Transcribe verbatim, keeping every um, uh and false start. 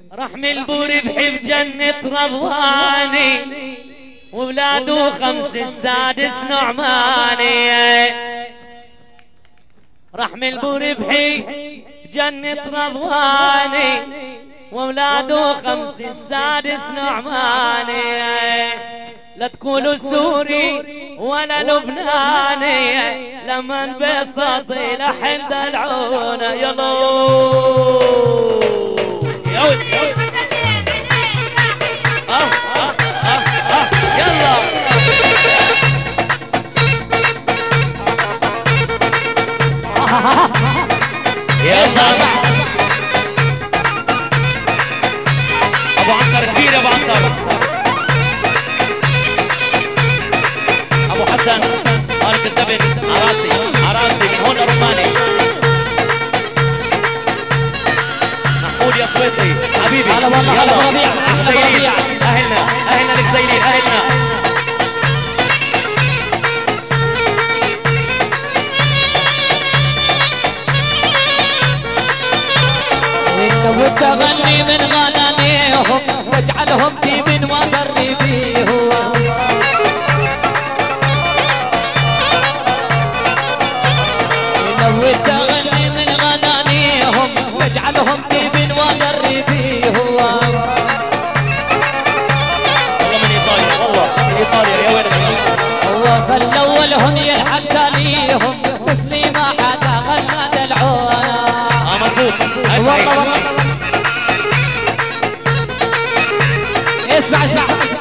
رحمي البوربحي بجنة رضواني وولاده خمس السادس نعماني. رحمي البوربحي بجنة رضواني وولاده خمس السادس نعماني. لا تقولوا سوري ولا لبناني لما انبسط لحن دلعونا. يلا يلا اه اه اه اه يلا يا سلام. ابو عنتر كبير يا ابو عنتر. ابو حسن ارض الزبن عراسي عراسي من هون روماني. محمود يا سويطري حبيبي هلا والله. يلا ربيع ربيع اهلنا اهلنا الجزيريين اهلنا. ودي اغني من غنانيهم واجعلهم ديبن واضري فيهم. ودي اغني من غنانيهم واجعلهم ديبن واضري فيهم. والله من ايطاليا والله من ايطاليا يا ويلك. هو فالاولهم يلحق تاليهم مثلي ما حدا غنى دلعونا. اه مظبوط. والله والله اسمع اسمع